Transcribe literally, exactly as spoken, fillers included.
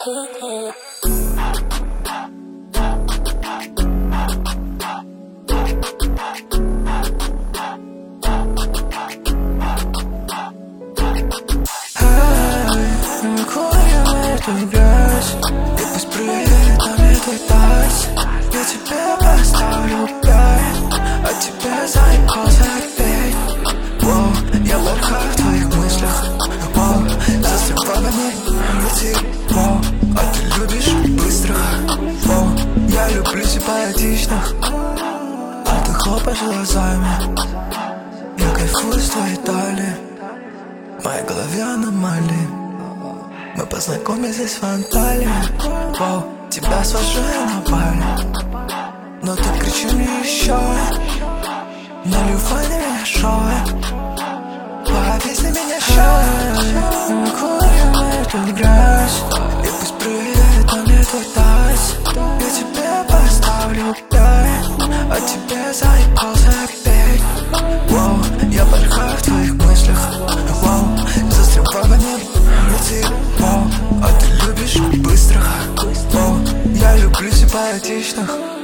Мы курим эту грязь, и пусть приедет нам этот тайс. Я тебе поставлю пять, а тебе заебался опять. Воу, я порхаю в твоих мыслях. Воу, застревай во мне, лети. Воу, а ты любишь быстрых. Воу, я люблю симпатичных, а ты хлопаешь глазами. Я кайфую с твоей талии, в моей голове аномалии. Мы познакомились в Анталии. Воу, тебя свожу я на Бали, но ты кричи мне еще. Налью файны меня шоу, повесни меня шоу. Мы курим эту грязь, и пусть приедет нам этот тайс. Я тебе поставлю пять, а тебе заебался опять. Воу, я порхаю в твоих мыслях. Воу, застревай во небе, лети. Воу, а ты любишь быстрых. Воу, я люблю симпатичных.